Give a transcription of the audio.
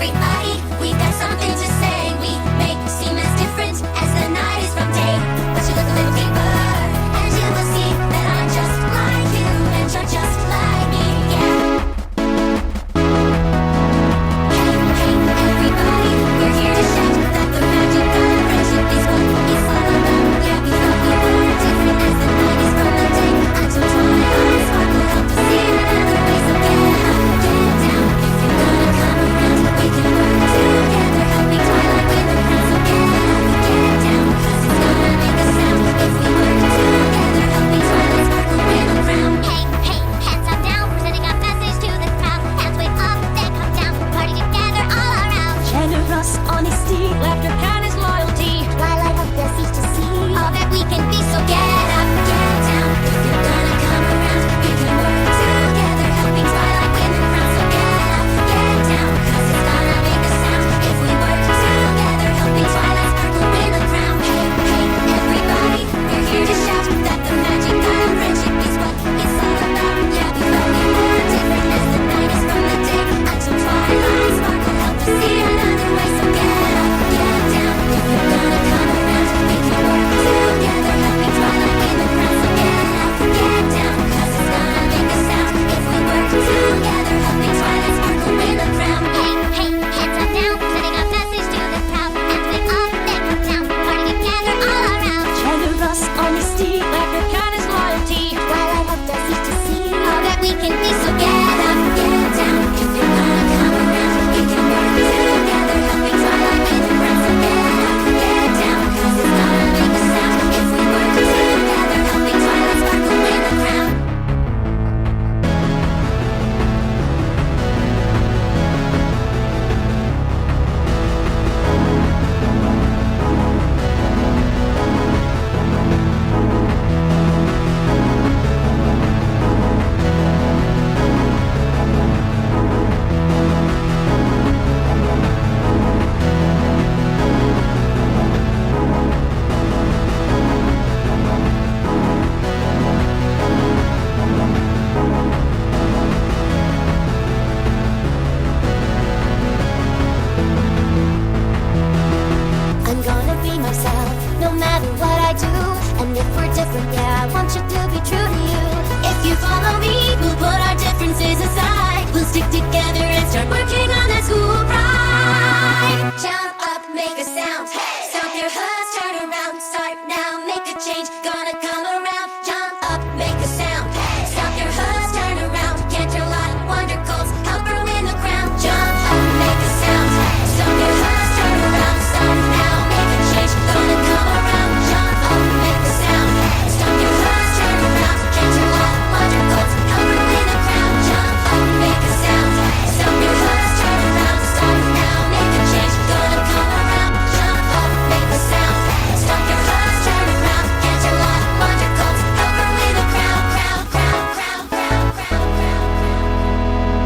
everybody, we got something to say. We may seem as different as the night is from day, but you look a little deeper, and you will see that I'm just like you, and you're just like me, yeah. Hey, hey, everybody, we're here to shout that the magic of friendship is what it's all about. Yeah, we thought we were different as the night is from the day, until twilight sparkle help us see another way. So get up, get down, if you're gonna come around, we can work together, helping twilight win the crown. So get up, get down, 'cause it's gonna make a sound if we work together, helping twilight sparkle win the crown. Hey, hey, hands up down, presenting a message to the crowd. Hands wave up, then come down, party together all around. Generous honesty, laughter, kindness, loyalty. Twilight of the sea to see. All that we can be, so get up, get down, if you're gonna come around, we can work together, helping twilight win the crown. So get up, get down, 'cause it's gonna make a sound if we work together, helping twilight sparkle win the crown. Hey, hey, everybody, we're here to shout that the magic of friendship is what it's all about. Yeah, we thought we were different as the night is from the day, until twilight sparkle help us see another way. So get up, get down, if you're gonna come around, we can work together, helping twilight win the crown. So get up, get down, 'cause it's gonna make a sound if we work together, helping twilight sparkle win the crown. Hey, hey, hands up down, presenting a message to the crowd. Hands wave up, then come down, party together all around. Generous honesty, laughter, kindness, loyalty. Twilight of the sea to see. All that we can be, so get up, get down, if you're gonna come around, we can work together, helping twilight win the crown. So get up, get down, 'cause it's gonna make a sound if we work together, helping twilight sparkle win the crown. I'm gonna be myself, no matter what I do. And if we're different, yeah, I want you to be true to you. If you follow me, we'll put our differences aside. We'll stick together and start working on that school pride. Jump up, make a sound. Stomp your hoods, turn around, start now, make a change. Gonna come